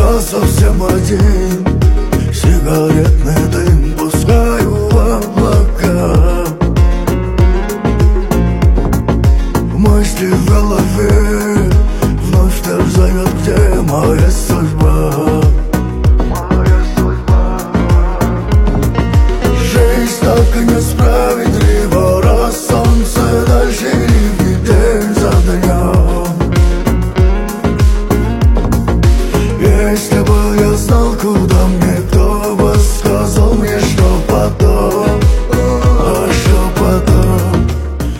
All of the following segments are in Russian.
Я совсем один, сигаретный дым пускаю в облака. Мысли в голове вновь терзают, где моя судьба. Жизнь так и несправедлива, раз солнце дальше ливнет день за днем. Если бы я знал, куда мне, кто бы сказал мне, что потом, а что потом.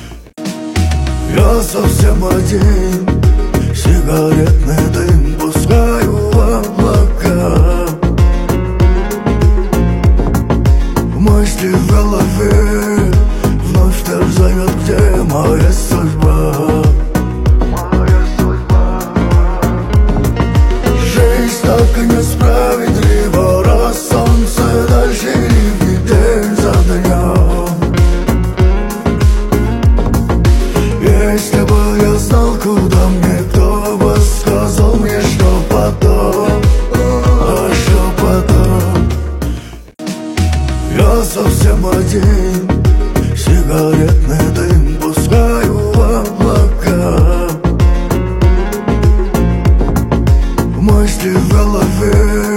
Я совсем один, сигаретный дым пускаю в облака. Мысли в голове вновь терзают, где моя судьба. Жизнь так и несправедлива, раз солнце дальше ливнет день за днем. Если бы я знал, куда мне, кто бы сказал мне, что потом, а что потом. Я совсем один, сигаретный дым пускаю в облака. Мысли в голове